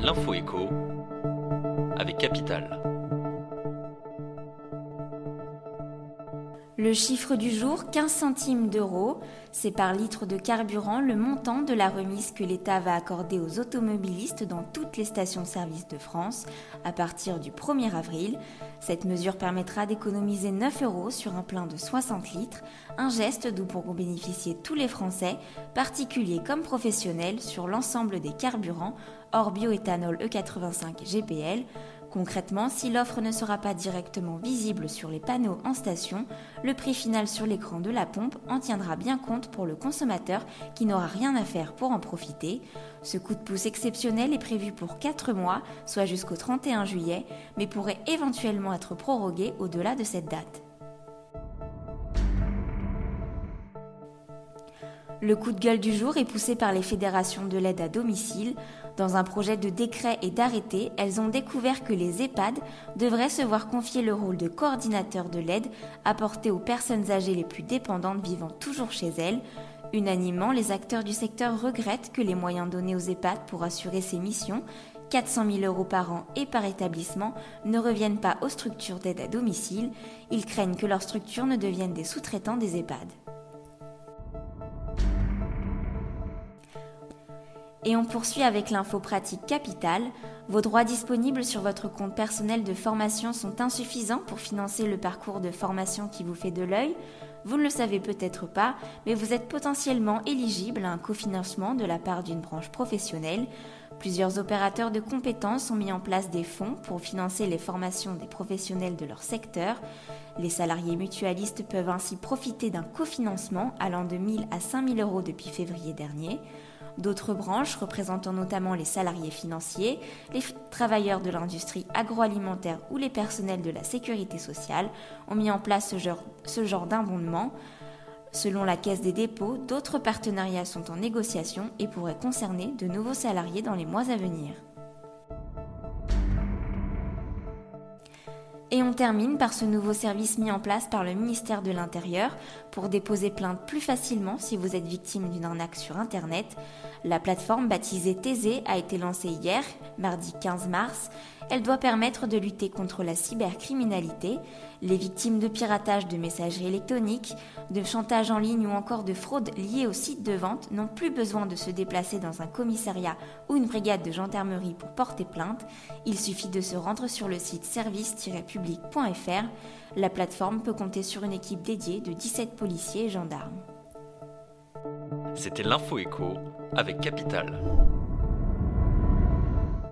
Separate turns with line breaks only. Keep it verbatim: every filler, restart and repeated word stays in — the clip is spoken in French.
L'info écho avec Capital.
Le chiffre du jour, quinze centimes d'euros, c'est par litre de carburant le montant de la remise que l'État va accorder aux automobilistes dans toutes les stations-service de France à partir du premier avril. Cette mesure permettra d'économiser neuf euros sur un plein de soixante litres, un geste dont pourront bénéficier tous les Français, particuliers comme professionnels, sur l'ensemble des carburants, hors bioéthanol E quatre-vingt-cinq G P L. Concrètement, si l'offre ne sera pas directement visible sur les panneaux en station, le prix final sur l'écran de la pompe en tiendra bien compte pour le consommateur qui n'aura rien à faire pour en profiter. Ce coup de pouce exceptionnel est prévu pour quatre mois, soit jusqu'au trente et un juillet, mais pourrait éventuellement être prorogué au-delà de cette date. Le coup de gueule du jour est poussé par les fédérations de l'aide à domicile. Dans un projet de décret et d'arrêté, elles ont découvert que les EHPAD devraient se voir confier le rôle de coordinateur de l'aide apportée aux personnes âgées les plus dépendantes vivant toujours chez elles. Unanimement, les acteurs du secteur regrettent que les moyens donnés aux EHPAD pour assurer ces missions, quatre cent mille euros par an et par établissement, ne reviennent pas aux structures d'aide à domicile. Ils craignent que leurs structures ne deviennent des sous-traitants des EHPAD. Et on poursuit avec l'info pratique Capital. Vos droits disponibles sur votre compte personnel de formation sont insuffisants pour financer le parcours de formation qui vous fait de l'œil. Vous ne le savez peut-être pas, mais vous êtes potentiellement éligible à un cofinancement de la part d'une branche professionnelle. Plusieurs opérateurs de compétences ont mis en place des fonds pour financer les formations des professionnels de leur secteur. Les salariés mutualistes peuvent ainsi profiter d'un cofinancement allant de mille à cinq mille euros depuis février dernier. D'autres branches, représentant notamment les salariés financiers, les f- travailleurs de l'industrie agroalimentaire ou les personnels de la sécurité sociale, ont mis en place ce genre, ce genre d'abondement. Selon la Caisse des dépôts, d'autres partenariats sont en négociation et pourraient concerner de nouveaux salariés dans les mois à venir. Et on termine par ce nouveau service mis en place par le ministère de l'Intérieur pour déposer plainte plus facilement si vous êtes victime d'une arnaque sur Internet. La plateforme baptisée Thésée a été lancée hier, mardi quinze mars. Elle doit permettre de lutter contre la cybercriminalité. Les victimes de piratage de messagerie électronique, de chantage en ligne ou encore de fraude liées aux sites de vente n'ont plus besoin de se déplacer dans un commissariat ou une brigade de gendarmerie pour porter plainte. Il suffit de se rendre sur le site service tiret public point f r. La plateforme peut compter sur une équipe dédiée de dix-sept policiers et gendarmes.
C'était l'info écho avec Capital.